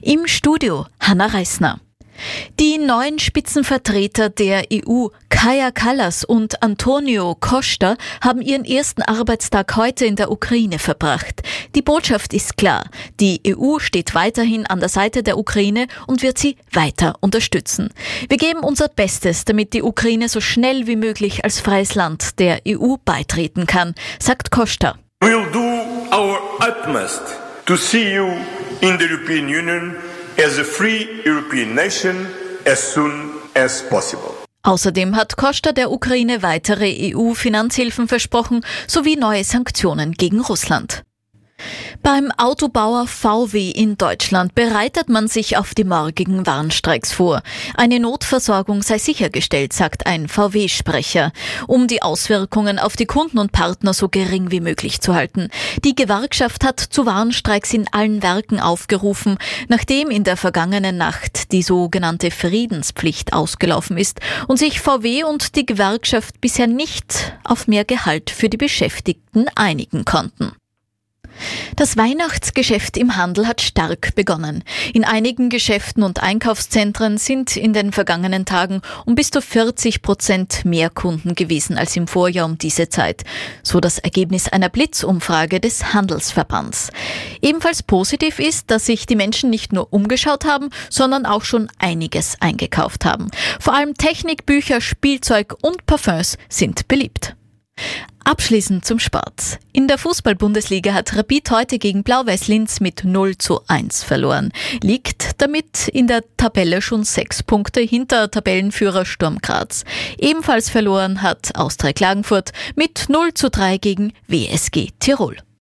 Im Studio Hanna Reisner. Die neuen Spitzenvertreter der EU, Kaja Kallas und Antonio Costa, haben ihren ersten Arbeitstag heute in der Ukraine verbracht. Die Botschaft ist klar. Die EU steht weiterhin an der Seite der Ukraine und wird sie weiter unterstützen. Wir geben unser Bestes, damit die Ukraine so schnell wie möglich als freies Land der EU beitreten kann, sagt Costa. We'll do our utmost to see you in the European Union as a free European nation as soon as possible. Außerdem hat Costa der Ukraine weitere EU-Finanzhilfen versprochen, sowie neue Sanktionen gegen Russland. Beim Autobauer VW in Deutschland bereitet man sich auf die morgigen Warnstreiks vor. Eine Notversorgung sei sichergestellt, sagt ein VW-Sprecher, um die Auswirkungen auf die Kunden und Partner so gering wie möglich zu halten. Die Gewerkschaft hat zu Warnstreiks in allen Werken aufgerufen, nachdem in der vergangenen Nacht die sogenannte Friedenspflicht ausgelaufen ist und sich VW und die Gewerkschaft bisher nicht auf mehr Gehalt für die Beschäftigten einigen konnten. Das Weihnachtsgeschäft im Handel hat stark begonnen. In einigen Geschäften und Einkaufszentren sind in den vergangenen Tagen um bis zu 40% mehr Kunden gewesen als im Vorjahr um diese Zeit. So das Ergebnis einer Blitzumfrage des Handelsverbands. Ebenfalls positiv ist, dass sich die Menschen nicht nur umgeschaut haben, sondern auch schon einiges eingekauft haben. Vor allem Technik, Bücher, Spielzeug und Parfums sind beliebt. Abschließend zum Sport. In der Fußball-Bundesliga hat Rapid heute gegen Blau-Weiß Linz mit 0:1 verloren. Liegt damit in der Tabelle schon 6 Punkte hinter Tabellenführer Sturm Graz. Ebenfalls verloren hat Austria Klagenfurt mit 0:3 gegen WSG Tirol.